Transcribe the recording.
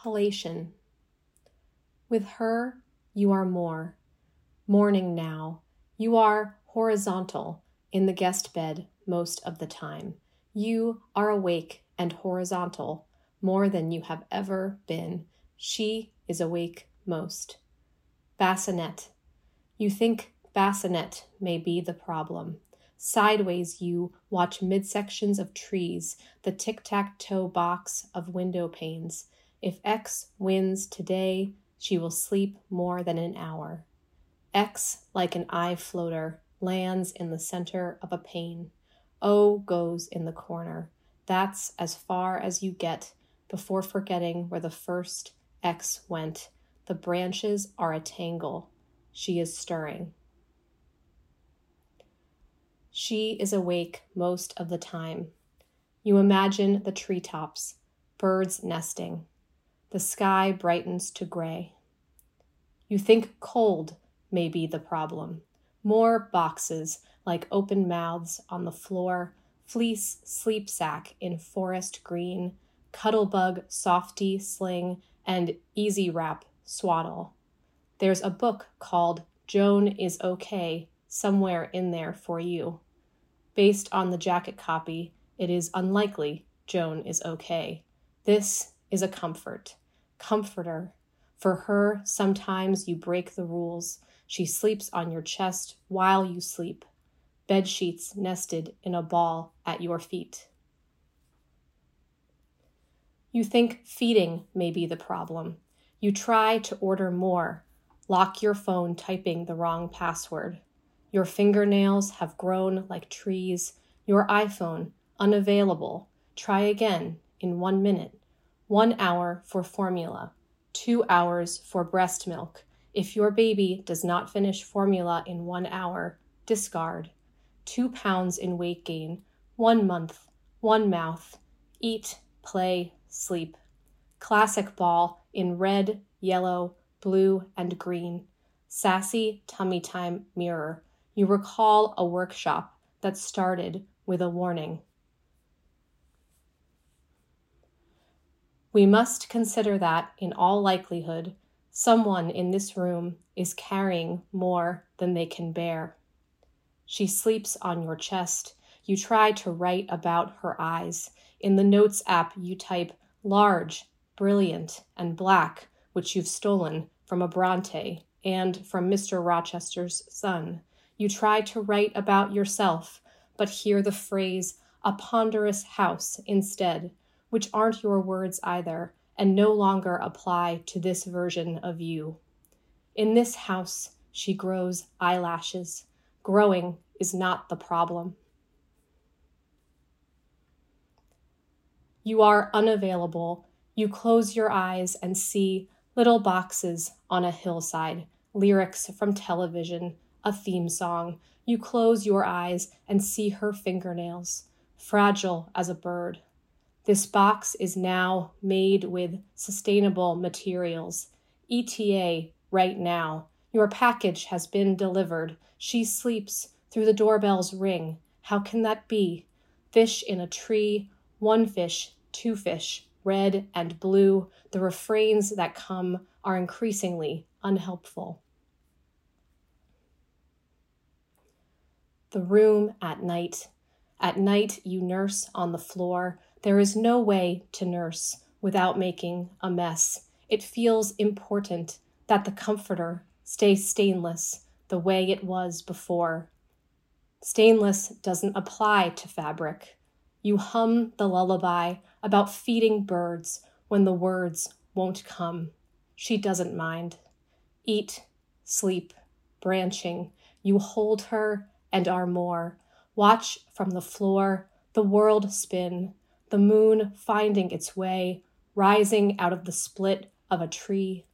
Halation. With her, you are more. Morning now. You are horizontal in the guest bed most of the time. You are awake and horizontal more than you have ever been. She is awake most. Bassinet. You think bassinet may be the problem. Sideways you watch midsections of trees, the tic-tac-toe box of window panes. If X wins today, she will sleep more than an hour. X, like an eye floater, lands in the center of a pane. O goes in the corner. That's as far as you get before forgetting where the first X went. The branches are a tangle. She is stirring. She is awake most of the time. You imagine the treetops, birds nesting. The sky brightens to gray. You think cold may be the problem. More boxes like open mouths on the floor, fleece sleep sack in forest green, Cuttlebug softy sling, and easy wrap swaddle. There's a book called Joan is Okay somewhere in there for you. Based on the jacket copy, it is unlikely Joan is okay. This is a comforter. For her, sometimes you break the rules. She sleeps on your chest while you sleep. Bed sheets nested in a ball at your feet. You think feeding may be the problem. You try to order more. Lock your phone typing the wrong password. Your fingernails have grown like trees. Your iPhone, unavailable. Try again in 1 minute. 1 hour for formula. 2 hours for breast milk. If your baby does not finish formula in 1 hour, discard. 2 pounds in weight gain. 1 month. 1 mouth. Eat, play, sleep. Classic ball in red, yellow, blue, and green. Sassy tummy time mirror. You recall a workshop that started with a warning. We must consider that, in all likelihood, someone in this room is carrying more than they can bear. She sleeps on your chest. You try to write about her eyes. In the notes app, you type large, brilliant, and black, which you've stolen from a Bronte and from Mr. Rochester's son. You try to write about yourself, but hear the phrase, a ponderous house, instead, which aren't your words either, and no longer apply to this version of you. In this house, she grows eyelashes. Growing is not the problem. You are unavailable. You close your eyes and see little boxes on a hillside, lyrics from television, a theme song. You close your eyes and see her fingernails, fragile as a bird. This box is now made with sustainable materials. ETA right now. Your package has been delivered. She sleeps through the doorbell's ring. How can that be? Fish in a tree, 1 fish, 2 fish, red and blue. The refrains that come are increasingly unhelpful. The room at night. At night, you nurse on the floor. There is no way to nurse without making a mess. It feels important that the comforter stay stainless the way it was before. Stainless doesn't apply to fabric. You hum the lullaby about feeding birds when the words won't come. She doesn't mind. Eat, sleep, branching. You hold her and are more. Watch from the floor, the world spin, the moon finding its way, rising out of the split of a tree.